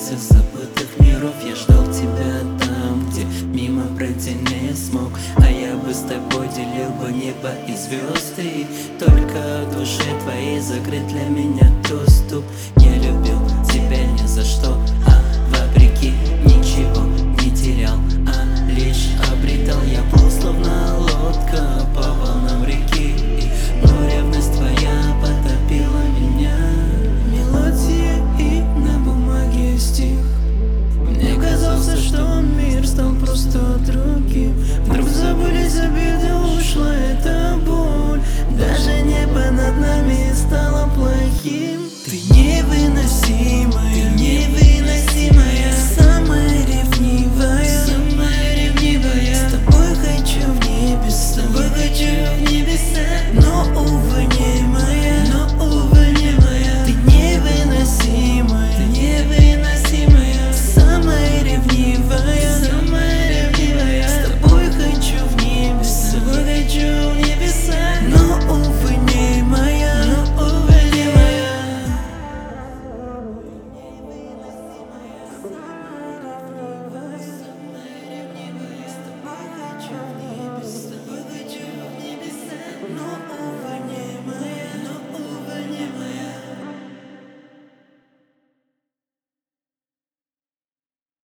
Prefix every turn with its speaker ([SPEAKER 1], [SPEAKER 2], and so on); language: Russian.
[SPEAKER 1] из забытых миров. Я ждал тебя там, где мимо пройти не смог. А я бы с тобой делил бы небо и звезды. Только в душе твоей закрыт для меня доступ. Я любил